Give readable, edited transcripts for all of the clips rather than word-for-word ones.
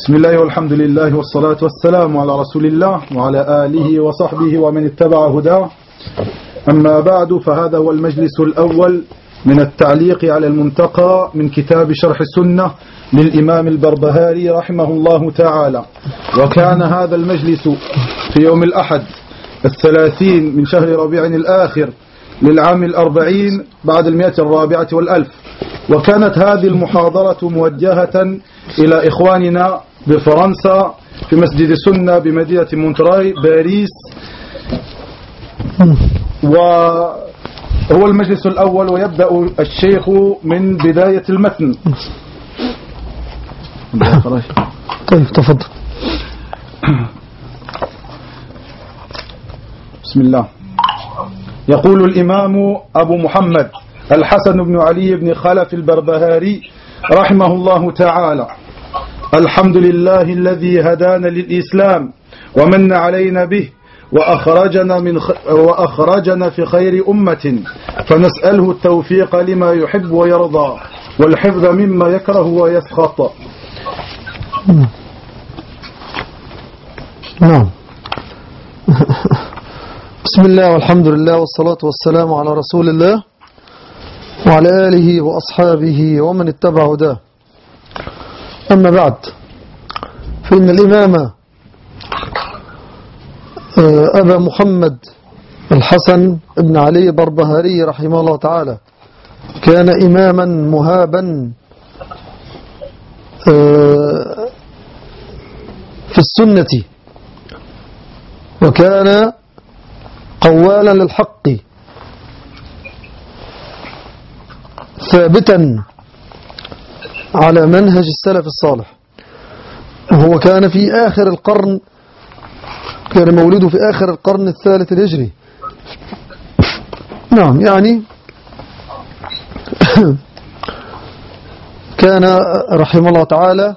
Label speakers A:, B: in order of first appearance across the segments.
A: بسم الله والحمد لله والصلاة والسلام على رسول الله وعلى آله وصحبه ومن اتبع هداه. أما بعد، فهذا هو المجلس الأول من التعليق على المنتقى من كتاب شرح السنة للإمام البربهاري رحمه الله تعالى. وكان هذا المجلس في يوم الأحد 30 من شهر ربيع الآخر للعام 40 بعد 140 والألف. وكانت هذه المحاضرة موجهة إلى إخواننا بفرنسا في مسجد السنة بمدينة مونتراي باريس، وهو المجلس الأول، ويبدأ الشيخ من بداية المتن.
B: طيب تفضل.
A: بسم الله. يقول الإمام أبو محمد الحسن بن علي بن خلف البربهاري رحمه الله تعالى: الحمد لله الذي هدانا للإسلام ومن علينا به وأخرجنا في خير أمة، فنسأله التوفيق لما يحب ويرضى والحفظ مما يكره ويسخط.
B: نعم. بسم الله والحمد لله والصلاة والسلام على رسول الله وعلى آله وأصحابه ومن اتبع هداه. أما بعد، فإن الإمام أبا محمد الحسن بن علي البربهاري رحمه الله تعالى كان إماما مهابا في السنة، وكان قوالا للحق ثابتا على منهج السلف الصالح. وهو كان في آخر القرن، كان مولده في آخر القرن الثالث الهجري. نعم، يعني كان رحمه الله تعالى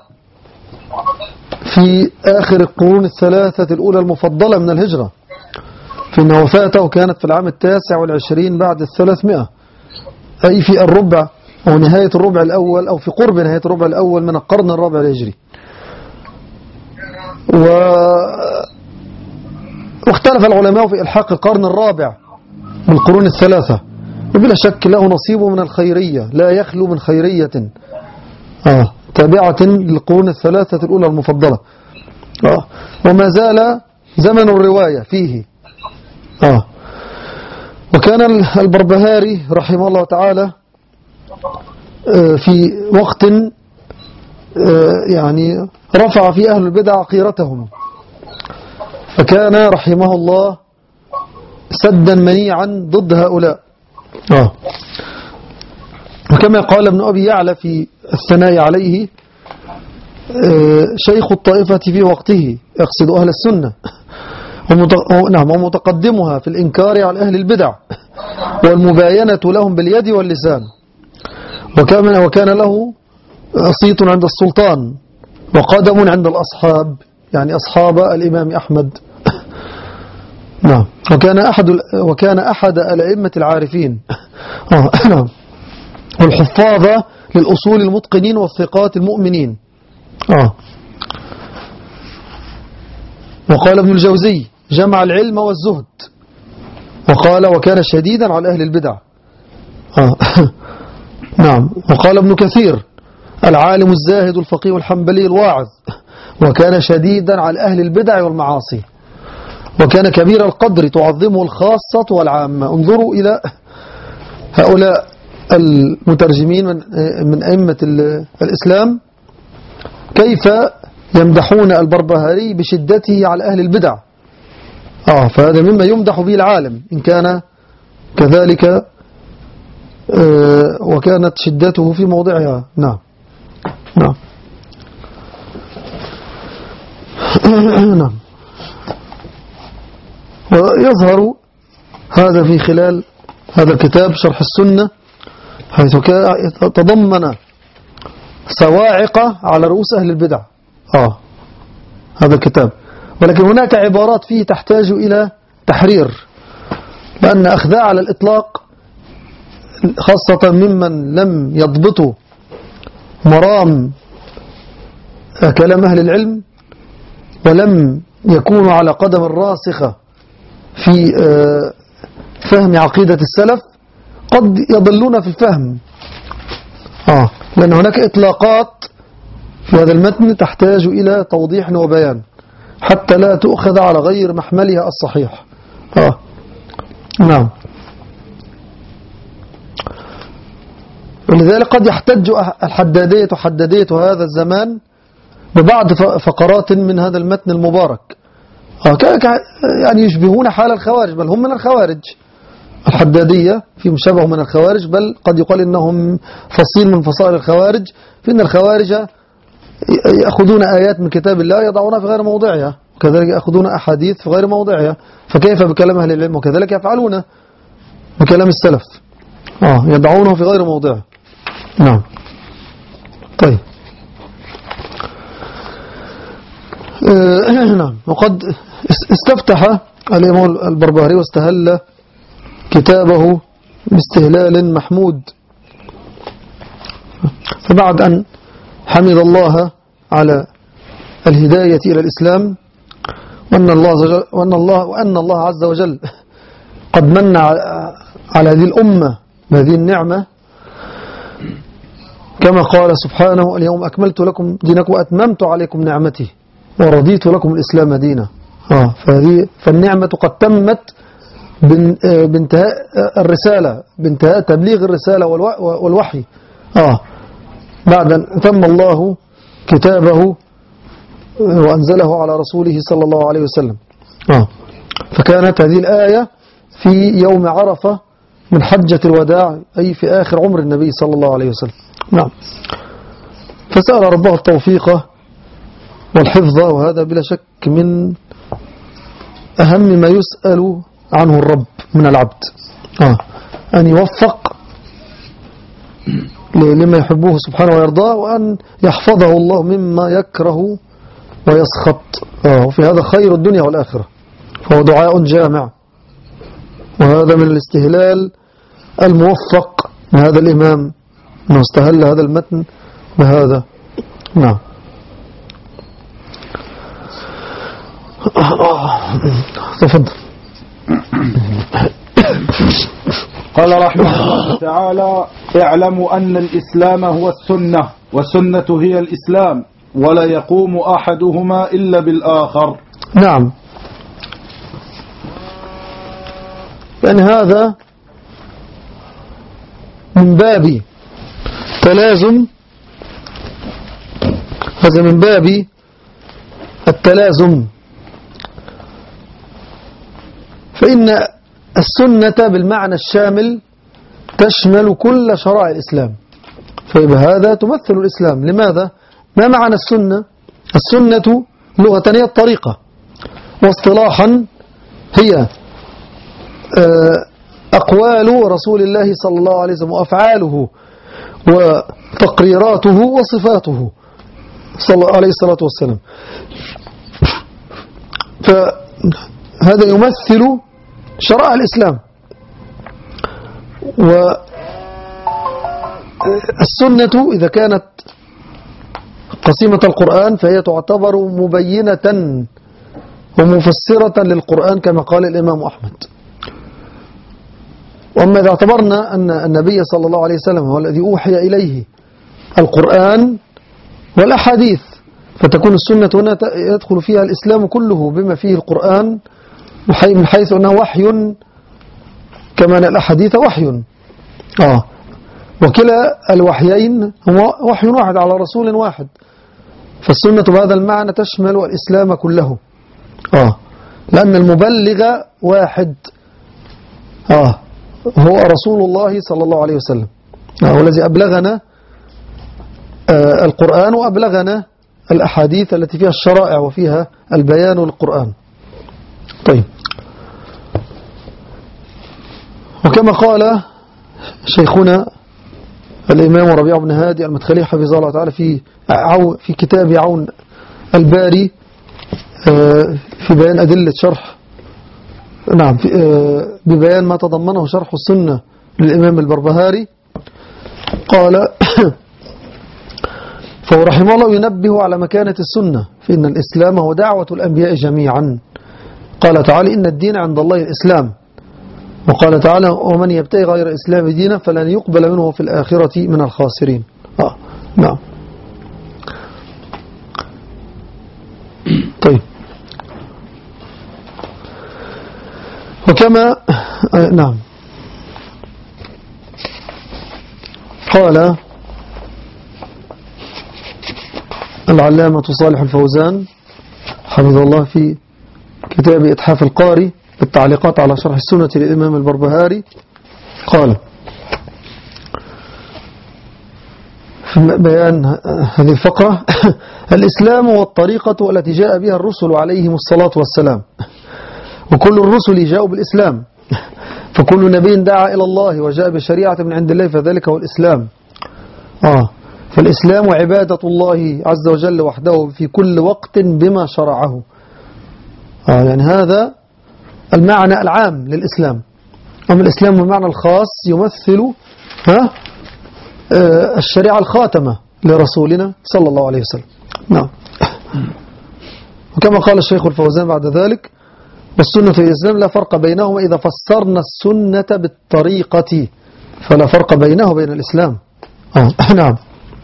B: في آخر القرون الثلاثة الأولى المفضلة من الهجرة، فإن وفاته كانت في العام 29 بعد 300، أي في الربع أو نهاية الربع الأول، أو في قرب نهاية الربع الأول من القرن الرابع الهجري. واختلف العلماء في إلحاق القرن الرابع بالقرون الثلاثة، وبلا شك له نصيب من الخيرية، لا يخلو من خيرية تابعة للقرون الثلاثة الأولى المفضلة. وما زال زمن الرواية فيه. وكان البربهاري رحمه الله تعالى في وقت يعني رفع في أهل البدع عقيرتهم، فكان رحمه الله سدا منيعا ضد هؤلاء. وكما قال ابن أبي يعلى في الثناء عليه: شيخ الطائفة في وقته، يقصد أهل السنة، ومتقدمها في الإنكار على أهل البدع والمباينة لهم باليد واللسان. وكان له صيت عند السلطان وقدم عند الأصحاب، يعني أصحاب الإمام أحمد. نعم. وكان أحد الأئمة العارفين والحفاظ للأصول المتقنين والثقات المؤمنين. وقال ابن الجوزي: جمع العلم والزهد. وقال: وكان شديدا على أهل البدع. نعم. وقال ابن كثير: العالم الزاهد الفقيه الحنبلي الواعظ، وكان شديدا على أهل البدع والمعاصي، وكان كبير القدر تعظمه الخاصة والعامة. انظروا إلى هؤلاء المترجمين من أئمة الإسلام كيف يمدحون البربهاري بشدته على أهل البدع. فهذا مما يمدح به العالم إن كان كذلك، وكانت شدته في موضعها. نعم. نعم. نعم. ويظهر هذا في خلال هذا الكتاب شرح السنة، حيث تضمن صواعق على رؤوس أهل البدع. هذا الكتاب، ولكن هناك عبارات فيه تحتاج إلى تحرير، لأن أخذها على الإطلاق، خاصة ممن لم يضبطوا مرام كلام أهل العلم ولم يكونوا على قدم الراسخة في فهم عقيدة السلف قد يضلون في الفهم. لأن هناك إطلاقات في هذا المتن تحتاج إلى توضيح وبيان حتى لا تؤخذ على غير محملها الصحيح. نعم. ولذلك قد يحتج حدادية هذا الزمان ببعض فقرات من هذا المتن المبارك، يعني يشبهون حال الخوارج، بل هم من الخوارج. الحدادية في مشابه من الخوارج، بل قد يقال إنهم فصيل من فصائل الخوارج، فإن الخوارج يأخذون آيات من كتاب الله يضعونها في غير موضعها، وكذلك يأخذون أحاديث في غير موضعها، فكيف بكلام أهل العلم؟ وكذلك يفعلون بكلام السلف، يضعونه في غير موضعه. نعم. طيب. نعم. وقد استفتح الإمام البربهاري واستهل كتابه باستهلال محمود، فبعد أن حمد الله على الهداية إلى الإسلام وأن الله عز وجل قد من على هذه الأمة بهذه النعمة، كما قال سبحانه: اليوم أكملت لكم دينكم وأتممت عليكم نعمتي ورضيت لكم الإسلام دينا. فالنعمة قد تمت بانتهاء الرسالة، بانتهاء تبليغ الرسالة والوحي، بعد أن تم الله كتابه وأنزله على رسوله صلى الله عليه وسلم. فكانت هذه الآية في يوم عرفة من حجة الوداع، أي في آخر عمر النبي صلى الله عليه وسلم. نعم. فسأل ربه التوفيق والحفظ، وهذا بلا شك من أهم ما يسأل عنه الرب من العبد، أن يوفق لما يحبه سبحانه ويرضاه، وأن يحفظه الله مما يكره ويسخط، وفي هذا خير الدنيا والآخرة، فهو دعاء جامع. وهذا من الاستهلال الموفق من هذا الإمام، أنه استهل هذا المتن بهذا. نعم. تفضل.
A: قال رحمه الله تعالى: اعلموا أن الإسلام هو السنة، والسنة هي الإسلام، ولا يقوم أحدهما إلا بالآخر.
B: نعم. يعني هذا من باب تلازم، هذا من باب التلازم، فإن السنة بالمعنى الشامل تشمل كل شرائع الإسلام، فبهذا تمثل الإسلام. لماذا؟ ما معنى السنة؟ السنة لغة هي الطريقة، واصطلاحا هي أقوال رسول الله صلى الله عليه وسلم وأفعاله وتقريراته وصفاته صلى الله عليه الصلاة والسلام. فهذا يمثل شرائع الإسلام. والسنة إذا كانت قسيمة القرآن فهي تعتبر مبينة ومفسرة للقرآن كما قال الإمام أحمد. وأما إذا اعتبرنا أن النبي صلى الله عليه وسلم هو الذي أوحي إليه القرآن والأحاديث، فتكون السنة هنا يدخل فيها الإسلام كله بما فيه القرآن، من حيث أنه وحي كما أن الأحاديث وحي. وكلا الوحيين هو وحي واحد على رسول واحد، فالسنة بهذا المعنى تشمل الإسلام كله، لأن المبلغ واحد، هو رسول الله صلى الله عليه وسلم، هو الذي أبلغنا القرآن وأبلغنا الأحاديث التي فيها الشرائع وفيها البيان للقرآن. طيب. وكما قال شيخنا الإمام ربيع بن هادي المدخلي حفظه الله تعالى في كتاب عون الباري في بيان أدلة شرح، نعم، ببيان ما تضمنه شرح السنة للإمام البربهاري، قال: فهو رحمه الله ينبه على مكانة السنة، فإن الإسلام هو دعوة الأنبياء جميعا. قال تعالى إن الدين عند الله الإسلام، وقال تعالى ومن يبتغي غير الإسلام دينا فلن يقبل منه في الآخرة من الخاسرين. نعم. طيب، وكما نعم قال العلامة صالح الفوزان حفظه الله في كتاب إتحاف القاري بالتعليقات على شرح السنة للإمام البربهاري، قال في بيان هذه الفقرة الإسلام هو الطريقة التي جاء بها الرسل عليهم الصلاة والسلام، وكل الرسل جاءوا بالإسلام، فكل نبي دعا إلى الله وجاء بشريعة من عند الله فذلك هو الإسلام. فالإسلام عبادة الله عز وجل وحده في كل وقت بما شرعه. يعني هذا المعنى العام للإسلام. أما الإسلام بالمعنى الخاص يمثل الشريعة الخاتمة لرسولنا صلى الله عليه وسلم. نعم. وكما قال الشيخ الفوزان بعد ذلك والسنة في الإسلام لا فرق بينهما إذا فسرنا السنة بالطريقة فلا فرق بينه وبين الإسلام. نعم.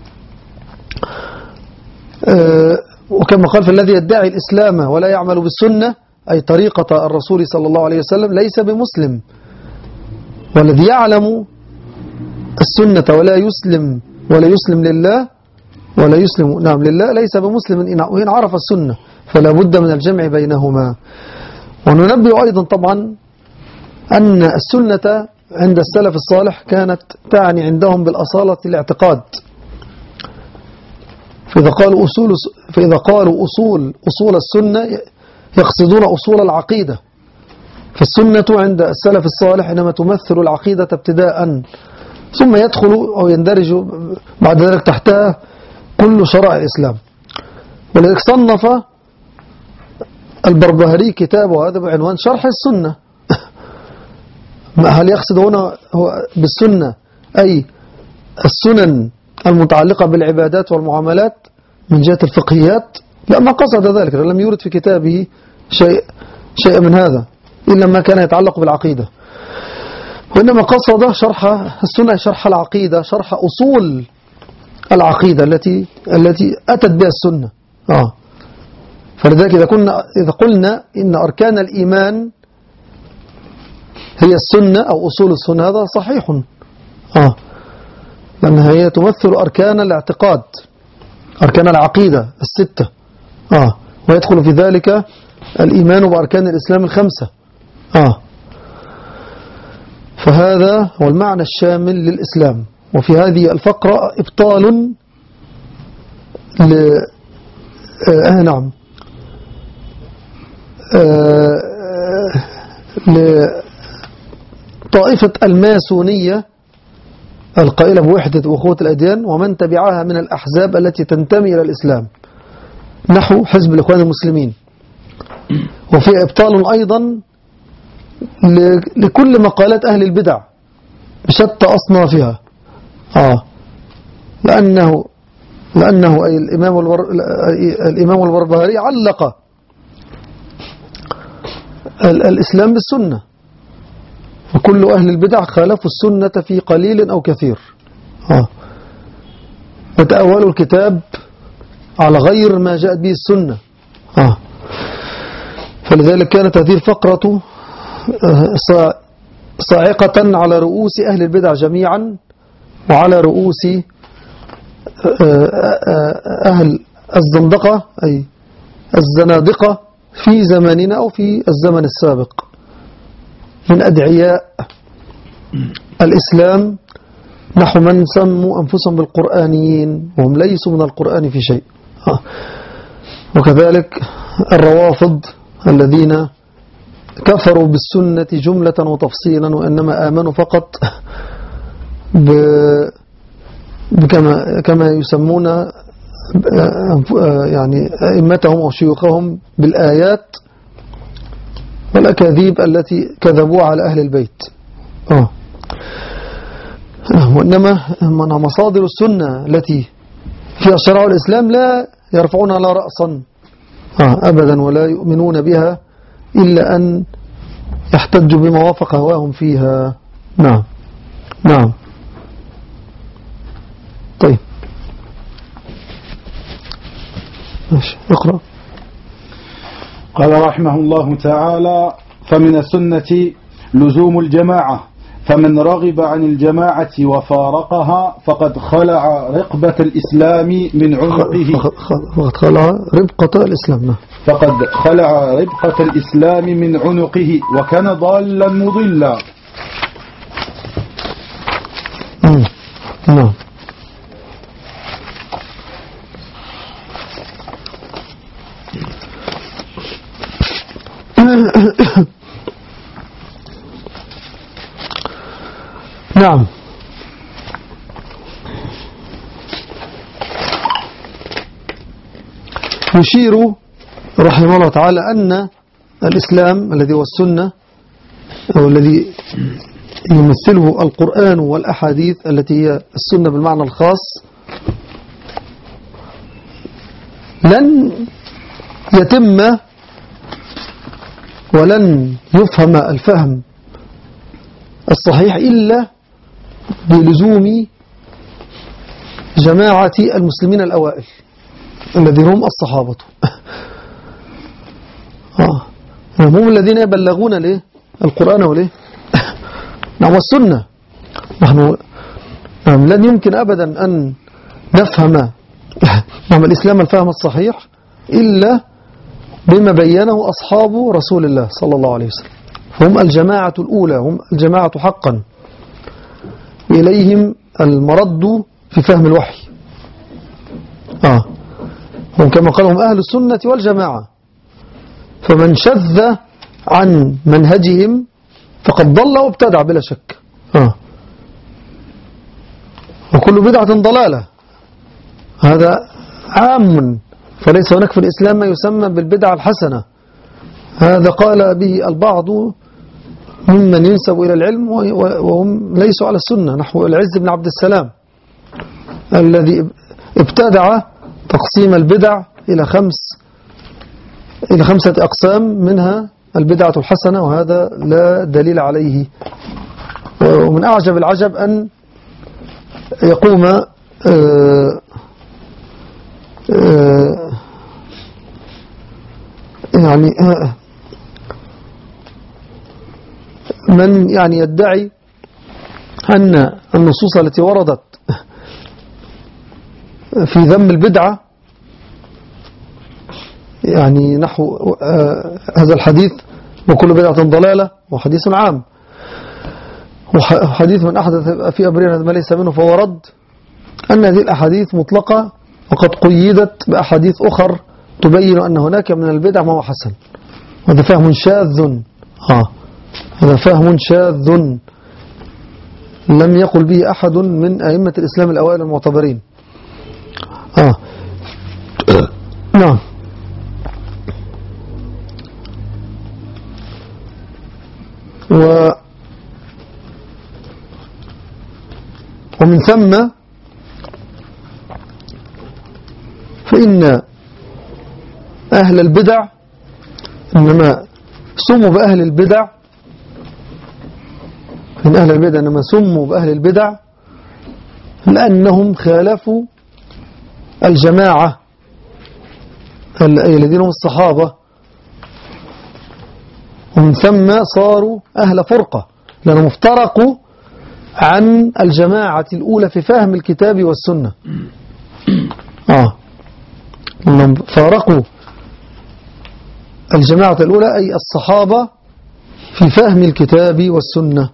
B: وكما قال فالذي يدعي الإسلام ولا يعمل بالسنة أي طريقة الرسول صلى الله عليه وسلم ليس بمسلم، والذي يعلم السنة ولا يسلم لله لله ليس بمسلم وإن عرف السنة، فلا بد من الجمع بينهما. وننبه أيضا طبعا أن السنة عند السلف الصالح كانت تعني عندهم بالأصالة الاعتقاد، فإذا قالوا أصول السنة يقصدون أصول العقيدة. فالسنة عند السلف الصالح إنما تمثل العقيدة ابتداء، ثم يدخل أو يندرج بعد ذلك تحتها كل شرائع الإسلام. ولذلك صنف البربهاري كتابه هذا بعنوان شرح السنة. هل يقصد هنا هو بالسنة أي السنن المتعلقة بالعبادات والمعاملات من جهة الفقهيات؟ لا، ما قصد ذلك، لم يورد في كتابه شيء من هذا إلا ما كان يتعلق بالعقيدة، وإنما قصد شرح السنة، شرح العقيدة، شرح أصول العقيدة التي أتت بها السنة. فلذلك إذا قلنا إن أركان الإيمان هي السنة أو أصول السنة هذا صحيح، لأنها هي تمثل أركان الاعتقاد، أركان العقيدة الستة، ويدخل في ذلك الإيمان بأركان الإسلام الخمسة. فهذا هو المعنى الشامل للإسلام. وفي هذه الفقرة إبطال نعم لطائفة الماسونية القائلة بوحدة وأخوة الأديان ومن تبعها من الأحزاب التي تنتمي إلى الإسلام نحو حزب الإخوان المسلمين. وفي إبطال أيضا لكل مقالات أهل البدع بشتى أصنافها، لأنه أي الإمام البربهاري علق الإسلام بالسنة، وكل أهل البدع خالفوا السنة في قليل أو كثير، وتأولوا الكتاب على غير ما جاءت به السنة. فلذلك كانت هذه الفقرة صاعقة على رؤوس أهل البدع جميعا، وعلى رؤوس أهل الزندقة أي الزنادقة في زماننا أو في الزمن السابق من أدعياء الإسلام نحو من سموا أنفسهم بالقرآنيين وهم ليسوا من القرآن في شيء. وكذلك الروافض الذين كفروا بالسنة جملة وتفصيلا وإنما آمنوا فقط كما يسمون يعني أئمتهم أو شيوخهم بالآيات والأكاذيب التي كذبوا على أهل البيت. وإنما مصادر السنة التي في شرائع الإسلام لا يرفعون على رأسا أبدا، ولا يؤمنون بها إلا أن يحتجوا بما وافق هواهم فيها. نعم نعم. طيب ماشي، اقرأ.
A: قال رحمه الله تعالى: فمن السنة لزوم الجماعة، فمن رغب عن الجماعة وفارقها فقد خلع رقبة الإسلام من عنقه.
B: فقد خلع ربقة الإسلام.
A: فقد خلع ربقة الإسلام من عنقه وكان ضالا مضلا.
B: نعم. نعم. يشير رحمه الله تعالى أن الإسلام الذي هو السنة، أو الذي يمثله القرآن والأحاديث التي هي السنة بالمعنى الخاص، لن يتم ولن يفهم الفهم الصحيح إلا بلزوم جماعة المسلمين الأوائل الذين هم الصحابة. هم الذين يبلغون ليه القرآن وليه نعم والسنة. نحن لن يمكن أبدا أن نفهم نعم الإسلام الفهم الصحيح إلا بما بينه أصحاب رسول الله صلى الله عليه وسلم. هم الجماعة الأولى، هم الجماعة حقا، إليهم المرد في فهم الوحي. هم كما قالهم أهل السنة والجماعة، فمن شذ عن منهجهم فقد ضل وابتدع بلا شك. وكل بدعة ضلالة، هذا عام، فليس هناك في الإسلام ما يسمى بالبدعة الحسنة. هذا قال به البعض ممن ينسب إلى العلم وهم ليسوا على السنة، نحو العز بن عبد السلام الذي ابتدع تقسيم البدع إلى 5 أقسام، منها البدعة الحسنة، وهذا لا دليل عليه. ومن أعجب العجب أن يقوم يعني من يعني يدعي أن النصوص التي وردت في ذم البدعة، يعني نحو هذا الحديث وكل بدعة ضلالة، وحديث عام، وحديث من أحدث في أمرنا ما ليس منه فهو رد، أن هذه الأحاديث مطلقة وقد قيدت بأحاديث أخر تبين أن هناك من البدع ما هو حسن. هذا فهم شاذ، هذا فهم شاذ لم يقل به أحد من أئمة الإسلام الأوائل المعتبرين. نعم. ومن ثم فإن أهل البدع إنما سموا بأهل البدع، من أهل البدع إنما سموا بأهل البدع لأنهم خالفوا الجماعة الذين هم الصحابة، ومن ثم صاروا أهل فرقة لأنهم افترقوا عن الجماعة الأولى في فهم الكتاب والسنة. أنهم فارقوا الجماعة الأولى أي الصحابة في فهم الكتاب والسنة.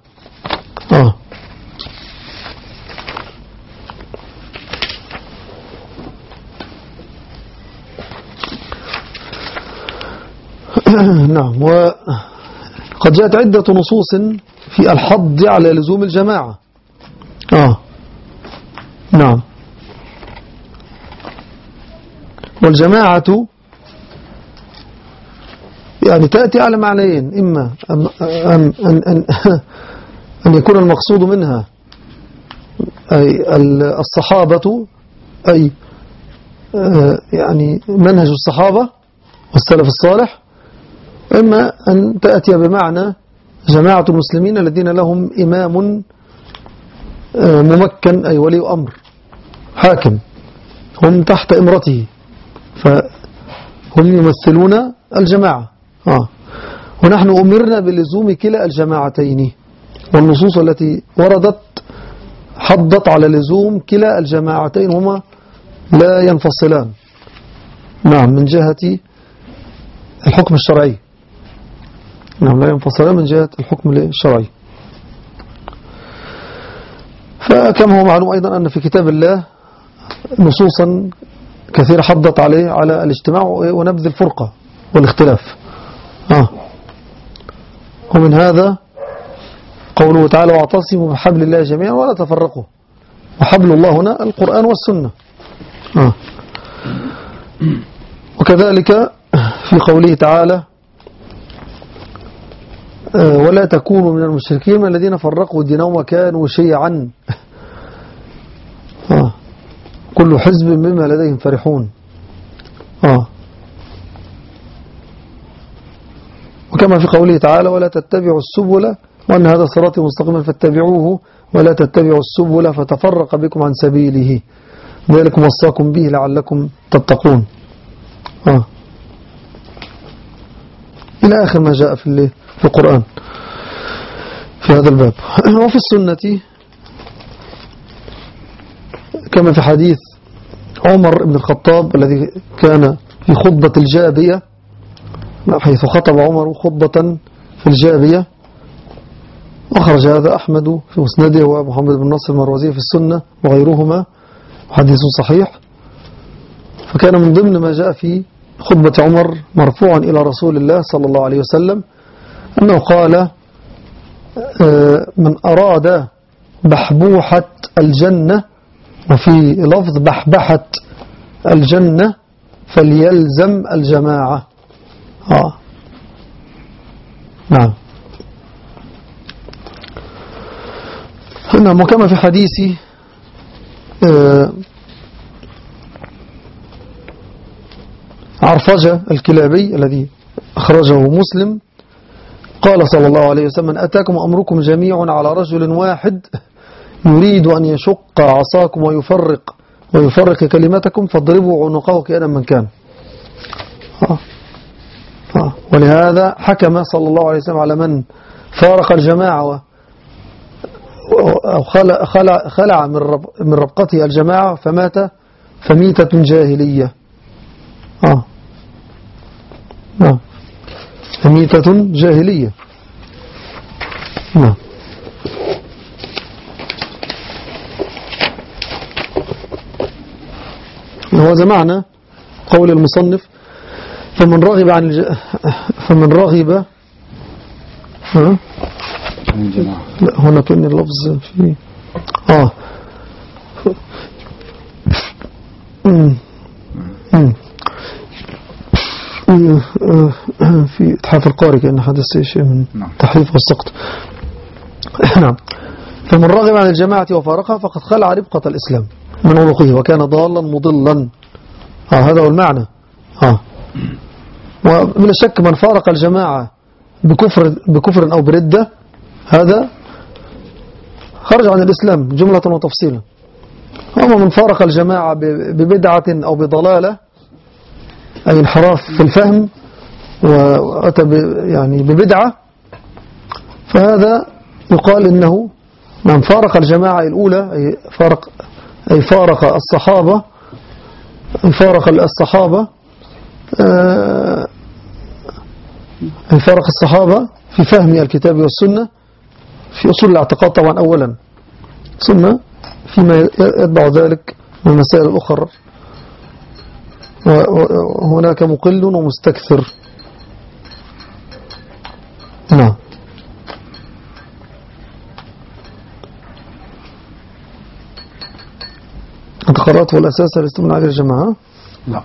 B: نعم. وقد جاءت عدة نصوص في الحض على لزوم الجماعة. نعم. والجماعة يعني تأتي على معنيين: إما أن يكون المقصود منها أي الصحابة، أي يعني منهج الصحابة والسلف الصالح، وإما أن تأتي بمعنى جماعة المسلمين الذين لهم إمام ممكن أي ولي أمر حاكم هم تحت إمرته، فهم يمثلون الجماعة. ونحن أمرنا بلزوم كلا الجماعتين، والنصوص التي وردت حضت على لزوم كلا الجماعتين، هما لا ينفصلان. نعم، من جهة الحكم الشرعي. نعم، لا ينفصلان من جهة الحكم الشرعي. فكما هو معلوم أيضا أن في كتاب الله نصوصا كثيرة حضت عليه على الاجتماع ونبذ الفرقة والاختلاف. ومن هذا قوله تعالى: واعتصموا بحبل الله جميعا ولا تفرقوا. وحبل الله هنا القرآن والسنة. وكذلك في قوله تعالى: ولا تكونوا من المشركين الذين فرقوا دينهم وكانوا شيعا كل حزب بما لديهم فرحون. وكما في قوله تعالى: ولا تتبعوا السبل وأن هذا صراطي مستقيما فاتبعوه ولا تتبعوا السبل فتفرق بكم عن سبيله ذلكم وصاكم به لعلكم تتقون. إلى آخر ما جاء في القرآن في هذا الباب. وفي السنة كما في حديث عمر بن الخطاب الذي كان في خطبة الجابية، حيث خطب عمر خطبة في الجابية، أخرج هذا أحمد في مسنده ومحمد بن نصر المروزي في السنة وغيرهما، حديث صحيح. فكان من ضمن ما جاء في خطبة عمر مرفوعا إلى رسول الله صلى الله عليه وسلم أنه قال: من أراد بحبوحة الجنة، وفي لفظ بحبحة الجنة، فليلزم الجماعة. نعم. نعم. وكما في حديث عرفجة الكلابي الذي أخرجه مسلم، قال صلى الله عليه وسلم: من أتاكم أمركم جميع على رجل واحد يريد أن يشق عصاكم ويفرق كلمتكم فاضربوا عنقه كأن من كان. ولهذا حكم صلى الله عليه وسلم على من فارق الجماعة أو خلع من ربقته الجماعة فمات فميتة جاهلية. فميتة جاهلية. وهذا معنى قول المصنف: فمن رغب عن فمن رغب لا هنا كأن اللفظ في في إتحاف القارئ كأن حدث شيء من تحريف والسقط. نعم. فمن رغب عن الجماعة وفارقها فقد خلع ربقة الإسلام من عنقه وكان ضالا مضلا. هذا هو المعنى. ومن الشك من فارق الجماعة بكفر أو بردة هذا خرج عن الإسلام جملة وتفصيلا. أما من فارق الجماعة ببدعة أو بضلالة أي انحراف في الفهم وأتى يعني ببدعة، فهذا يقال إنه من فارق الجماعة الأولى أي فارق الصحابة أي فارق الصحابة في فهم الكتاب والسنة في أصول الاعتقاد طبعا أولا، ثم فيما يتبع ذلك من المسائل الأخرى. وهناك مقل ومستكثر. نعم. أنت قرأت والأساس الاستمناء على الجماعة؟
A: لا.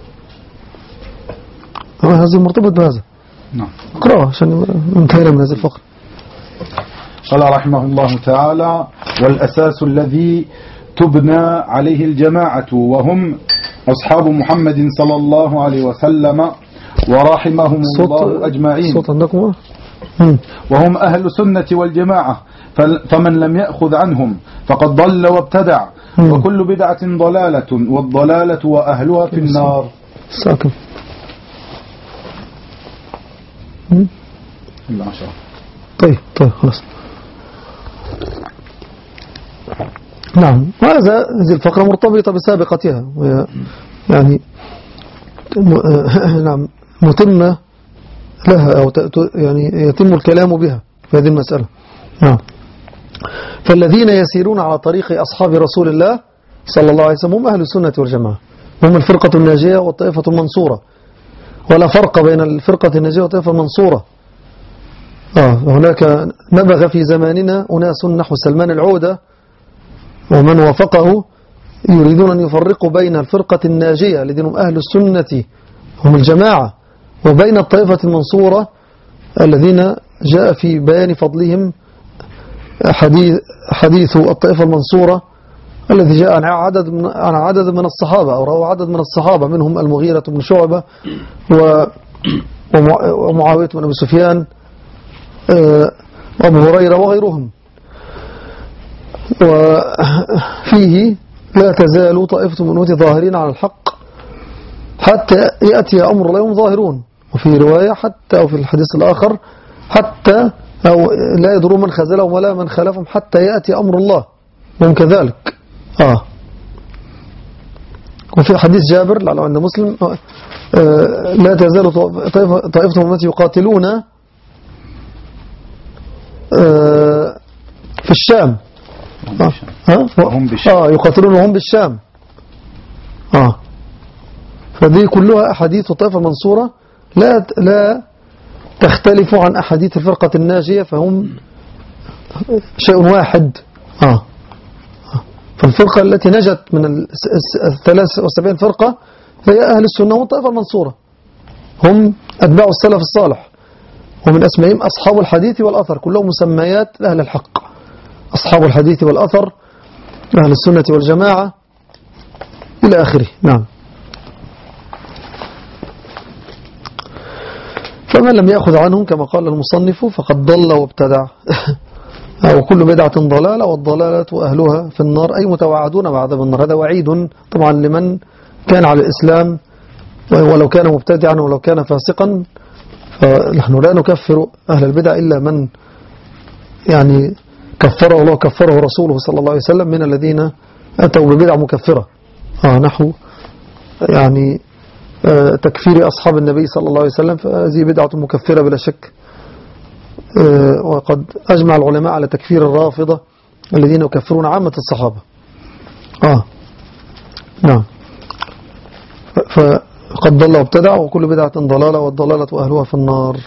B: هذا مرتبط بهذا.
A: نعم.
B: اقرأه عشان ننتهي من هذه الفقرة.
A: قال رحمه الله تعالى: والأساس الذي تبنى عليه الجماعة وهم أصحاب محمد صلى الله عليه وسلم ورحمهم الله أجمعين.
B: الصوت عندكم؟
A: وهم أهل السنة والجماعة، فمن لم يأخذ عنهم فقد ضل وابتدع، وكل بدعة ضلالة، والضلالة وأهلها في النار.
B: ساكن. طيب خلاص. نعم، هذه الفقرة مرتبطة بسابقتها، يعني نعم متمة لها، أو يعني يتم الكلام بها في هذه المسألة. نعم. فالذين يسيرون على طريق أصحاب رسول الله صلى الله عليه وسلم هم أهل السنة والجماعة، هم الفرقة الناجية والطائفة المنصورة، ولا فرق بين الفرقة الناجية والطائفة المنصورة. هناك نبغ في زماننا أناس نحو سلمان العودة ومن وافقه يريدون أن يفرقوا بين الفرقة الناجية الذين هم أهل السنة هم الجماعة، وبين الطائفة المنصورة الذين جاء في بيان فضلهم حديث الطائفة المنصورة الذي جاء عن عدد من الصحابة، أو روى عدد من الصحابة، منهم المغيرة بن شعبة ومعاوية بن أبي سفيان وأبو هريرة وغيرهم. وفيه لا تزال طائفة من أمتي ظاهرين على الحق حتى يأتي أمر الله، هم ظاهرون. وفي رواية حتى، أو في الحديث الآخر حتى، أو لا يدرون من خذلهم ولا من خالفهم حتى يأتي أمر الله، هم كذلك. وفي حديث جابر لعله عند مسلم لا تزال طائفة من أمتي يقاتلون في الشام. يقاتلون وهم بالشام. فدي كلها أحاديث الطائفة المنصورة لا تختلف عن أحاديث الفرقة الناجية، فهم شيء واحد. فالفرقة التي نجت من 73 فرقة هي أهل السنة والطائفة المنصورة، هم أتباع السلف الصالح، ومن أسمائهم أصحاب الحديث والأثر، كلهم مسميات أهل الحق، أصحاب الحديث والأثر، أهل السنة والجماعة إلى آخره. نعم. فمن لم يأخذ عنهم كما قال المصنف فقد ضل وابتدع. وكل بدعة ضلالة، والضلالة أهلها في النار، أي متوعدون بعذاب النار. هذا وعيد طبعا لمن كان على الإسلام ولو كان مبتدعا ولو كان فاسقا. فنحن لا نكفر أهل البدع إلا من يعني كفره الله كفره رسوله صلى الله عليه وسلم من الذين أتوا ببدع مكفرة، نحو يعني تكفير أصحاب النبي صلى الله عليه وسلم، فهذه بدعة مكفرة بلا شك. وقد أجمع العلماء على تكفير الرافضة الذين يكفرون عامة الصحابة. نعم. فقد ضل وابتدع، وكل بدعة ضلالة، والضلالة أهلها في النار.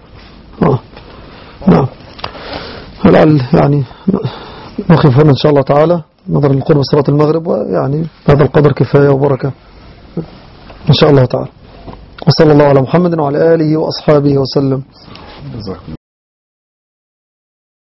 B: نعم. لعل يعني نقف هنا إن شاء الله تعالى نظرا لقرب صلاة المغرب، ويعني هذا القدر كفاية وبركة إن شاء الله تعالى. وصلى الله على محمد وعلى آله وأصحابه وسلم.